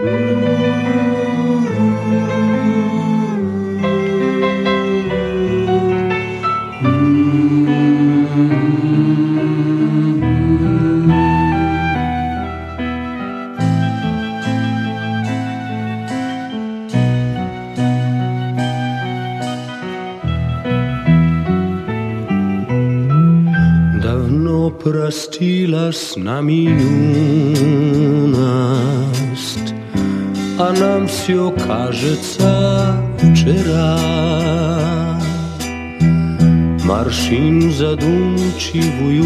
Простила с нами юность, а нам все кажется вчера. Морщин задумчивую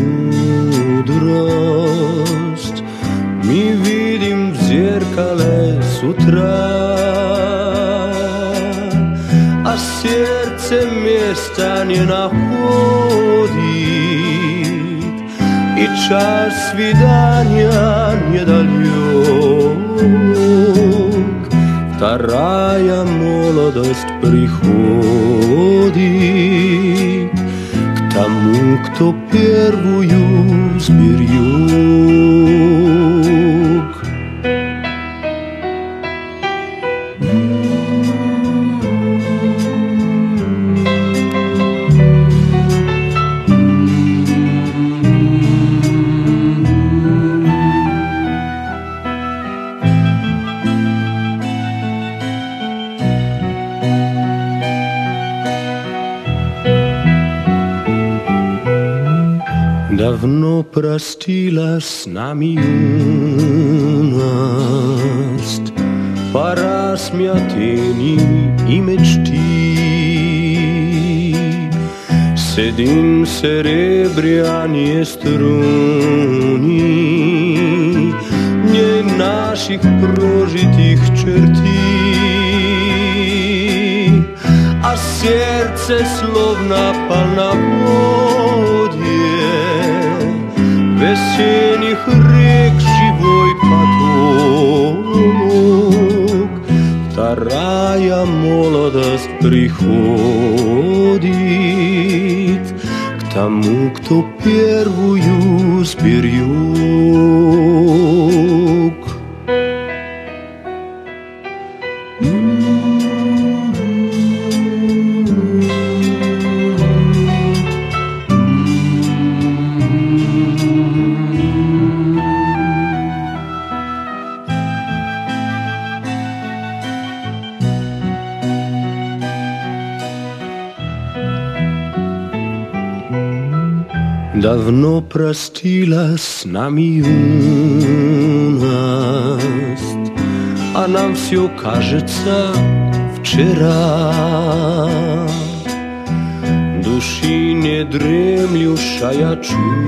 мудрость мы видим в зеркале с утра, а сердце места не находит, и час свидания недалек. Вторая молодость приходит к тому, кто первую сберег. Давно простила с нами юность, пора смятений и мечты. Седим серебряные струны не наших прожитых черты, а сердце словно полноводье весенних рек живой поток. Вторая молодость приходит к тому, кто первую сберег. Давно простила с нами юность, а нам все кажется вчера. Души недремлющая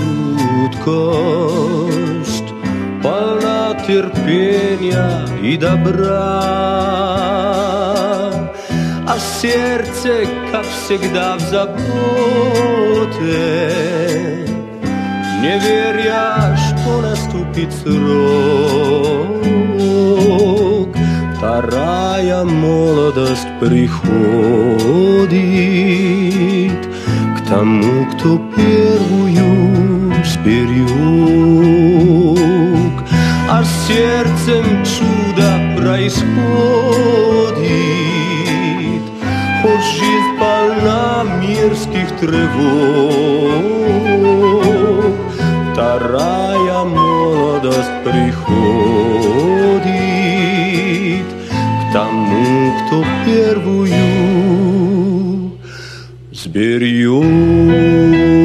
чуткость, полна терпения и добра, а сердце, как всегда, в заботе, не веря, что наступит срок. Вторая молодость приходит к тому, кто первую сберег, а сердцем чудо происходит, хоть жизнь полна мирских тревог. Вторая молодость приходит к тому, кто первую сберег.